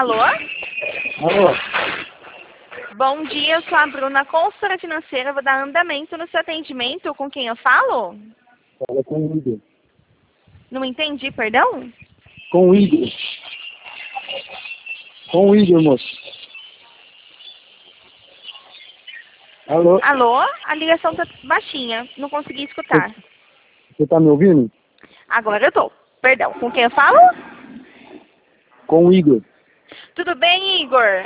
Alô? Alô? Bom dia, eu sou a Bruna, consultora financeira. Vou dar andamento no seu atendimento. Com quem eu falo? Fala com o Igor. Não entendi, perdão? Com o Igor. Com o Igor, moço. Alô? Alô? A ligação tá baixinha, não consegui escutar. Você tá me ouvindo? Agora eu tô. Perdão, com quem eu falo? Com o Igor. Tudo bem, Igor?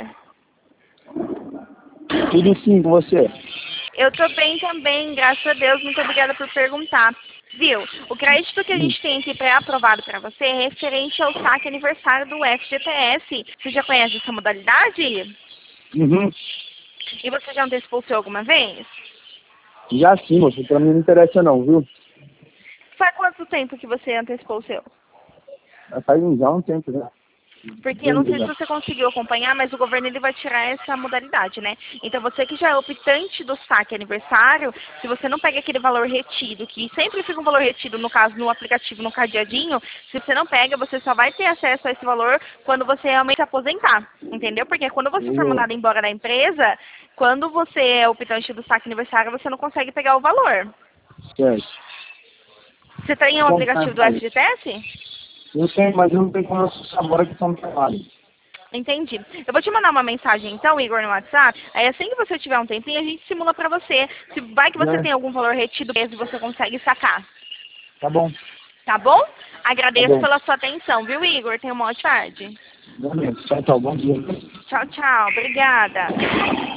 Tudo sim com você. Eu tô bem também, graças a Deus. Muito obrigada por perguntar. Viu? O crédito que a gente tem aqui pré-aprovado para você é referente ao saque aniversário do FGTS. Você já conhece essa modalidade? Uhum. E você já antecipou o seu alguma vez? Já sim, moço. Pra mim não interessa não, viu? Faz quanto tempo que você antecipou o seu? Faz já um tempo já. Porque eu não sei se você conseguiu acompanhar, mas o governo ele vai tirar essa modalidade, né? Então você que já é optante do saque aniversário, se você não pega aquele valor retido, que sempre fica um valor retido, no caso no aplicativo, no cadeadinho, se você não pega, você só vai ter acesso a esse valor quando você realmente se aposentar, entendeu? Porque quando você for mandado embora da empresa, quando você é optante do saque aniversário, você não consegue pegar o valor. Certo. Você tem o aplicativo do FGTS? Eu tenho, mas eu não tenho como acessar agora que estão no trabalho. Entendi. Eu vou te mandar uma mensagem então, Igor, no WhatsApp. Aí assim que você tiver um tempinho, a gente simula pra você. Se vai que você tem algum valor retido mesmo e você consegue sacar. Tá bom. Tá bom? Tá Agradeço bom. pela sua atenção, viu, Igor? Tenha uma ótima tarde. Beleza. Tchau, tchau. Bom dia. Tchau, tchau. Obrigada.